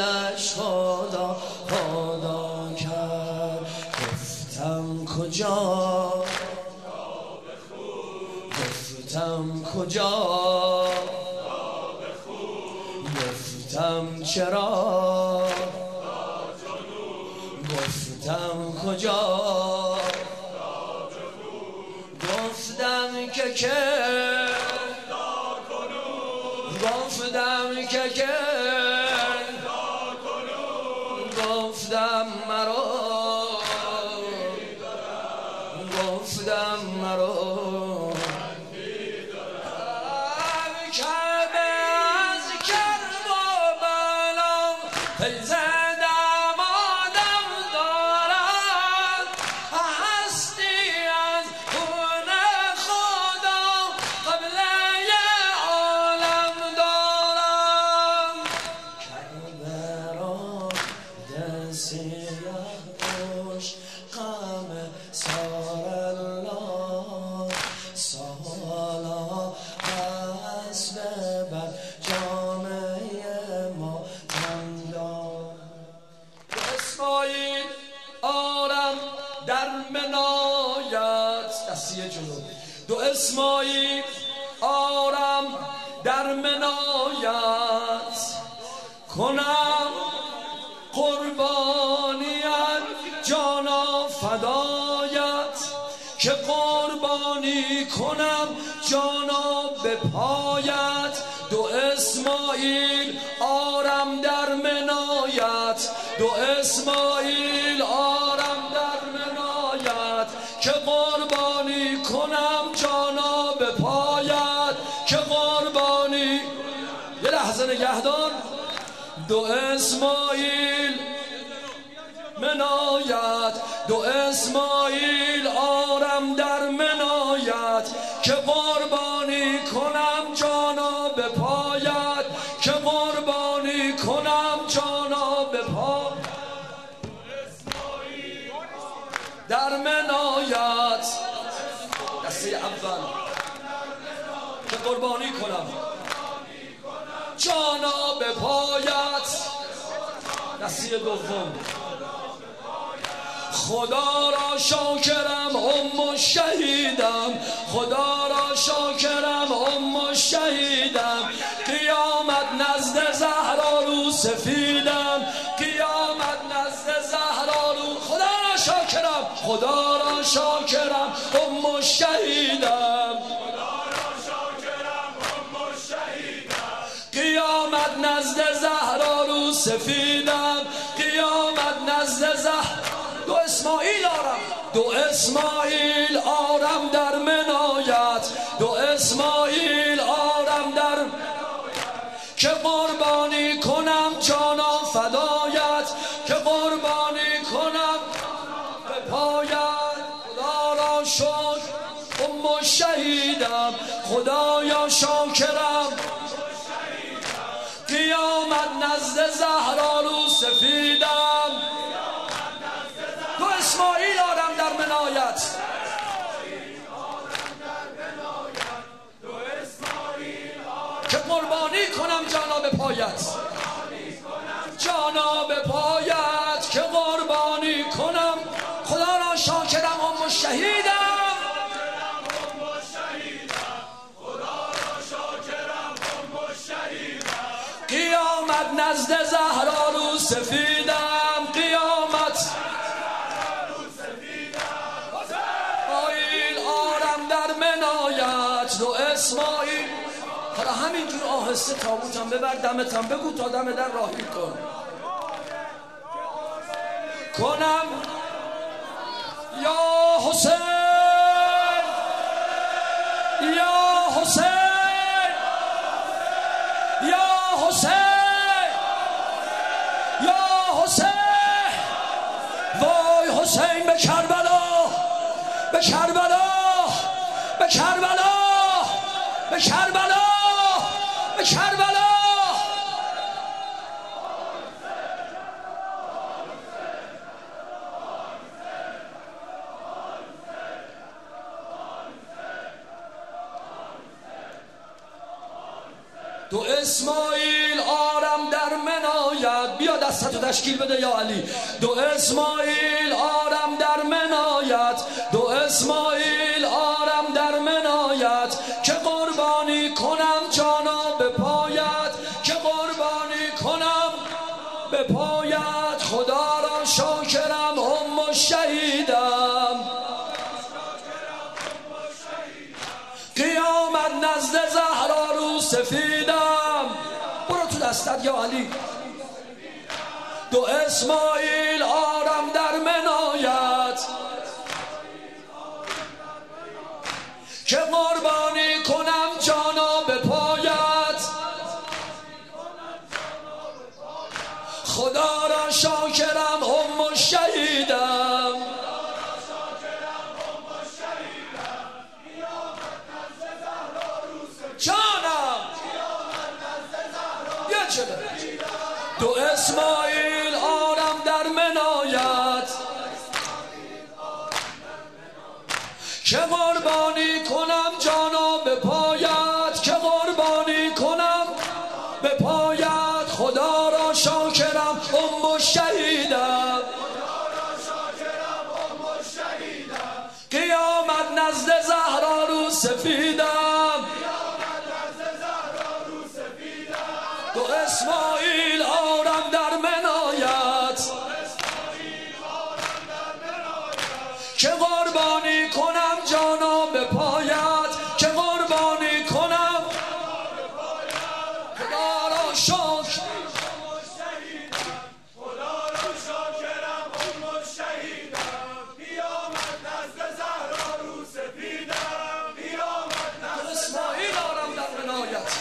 دلش خدا خدا کرد. گفتم کجا، گفتم کجا، گفتم چرا، گفتم کجا، گفتم که گفتم که گفتم مرا، گفتم مرا کعبه از کرب و بلا فیض دمادم دارد، هستی از خون خدا قبله عالم دارم. کعبه را دستی خوش غم سار الله سالا قصد بر جامعه ما تندار. اسماعیل آرم در منایت دستی جلو، دو اسماعیل آرم در منایت کنم قربانیت جانا فدایت، که قربانی کنم جانا به پایت. دو اسماعیل آرم در منایت، دو اسماعیل آرم در منایت، که قربانی کنم جانا به پایت، که قربانی. یه لحظه نگهدار. دو اسماعیل منایت، دو اسماعیل آرم در منایت، که قربانی کنم جانا به پایت، که قربانی کنم جانا به پایت. در منایت دسته اول، که قربانی کنم جانا به پایت. دسته دوم، خدا را شاکرم ام شهیدم، خدا را شاکرم ام شهیدم، قیامت نزد زهرا رو سفیدم، قیامت نزد زهرا رو. خدا را شاکرم، خدا را شاکرم ام شهیدم، قیامت نزد زهرا رو سفیدم، قیامت نزد زهرا. دو اسماعیل آرم، دو اسماعیل آرم در منایت، دو اسماعیل آرم در که قربانی کنم جانا فدایت، که قربانی کنم به پایت. خدا را شکر ام شهیدم، خدایا شاکرم، قیامت نزد زهرا رو سفیدم. دو اسماعیل آرم در منایت، که قربانی کنم جانا به پایت، جانا به پایت، که قربانی کنم. خدا را شاکرم ام شهیدم، قیامت نزد زهرا رو سفیدم، قیامت اسماعیل آرم در منایت، دو اسماعیل. حالا همینجور آهسته تابوتم ببر دمتم بگو تا دم در راهی کن کنم. یا حسین یا حسین یا حسین یا حسین، وای حسین به کربلا، به کربلا، به کربلا، به کربلا، به کربلا. دو اسماعیل آرم در منایت. بیا دستتو تشکیل بده یا علی. دو اسماعیل آرم در منایت، دو اسماعیل آرم در منایت، که قربانی کنم جانا به پایت، که قربانی کنم به پایت. خدا را شاکرم ام شهیدم، قیامت نزد زهرا رو سفیدم. برو تو دستت یا علی. دو اسماعیل آرم در منایت، که قربانی کنم جانا به پایت. خدا را شاکرم ام شهیدم، جانم یه چله. دو اسماعیل آرم در منایت، که قربانی کنم جانا به پایت، که قربانی کنم به پایت. خدا را شاکرم ام شهیدم، قیامت نزد زهرا رو سفیدم. دو اسماعیل آرم در منایت، که قربانی کنم جانا به پایت، که قربانی کنم. خدا را شکر اسماعیل آرم در منایت،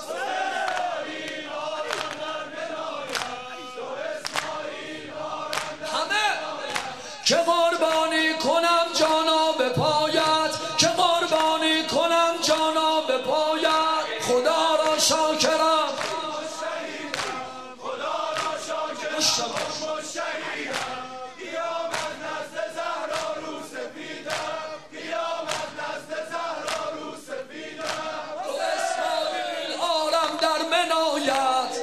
که قربانی کنم جانا به پایت، که قربانی کنم جانا به پایت. خدا را شاکرم، خدا را شاکرم ام شهیدم، قیامت نزد زهرا رو سفیدم، قیامت نزد زهرا رو سفیدم. دو اسماعیل آرم در منایت،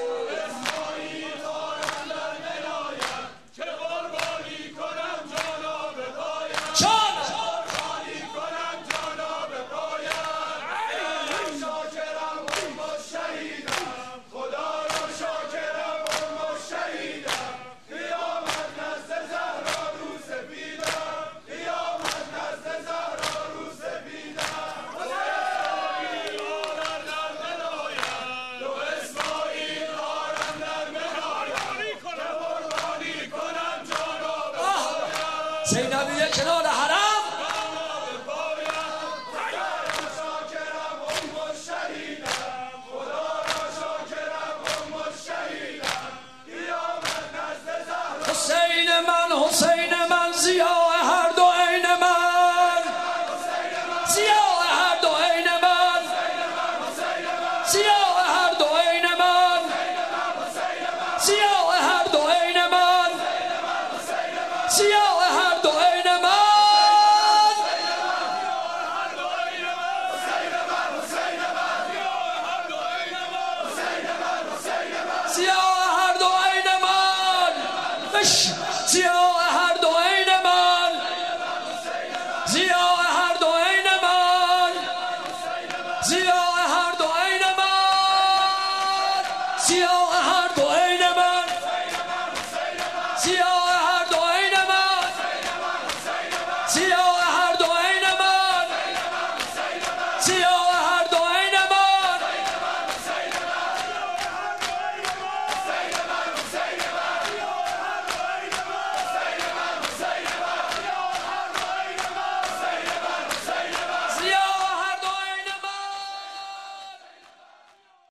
زینبیه کنار حرم، حسین من حسین من ضیاء هر دو عین من، ضیاء هر دو عین من، ضیاء هر دو عین من، ضیاء هر دو عین من، ضیاء هر دو عین من. ضیاء هر دو عین من، ضیاء هر دو عین من، ضیاء هر دو عین من، ضیاء هر دو عین من، ضیاء هر دو عین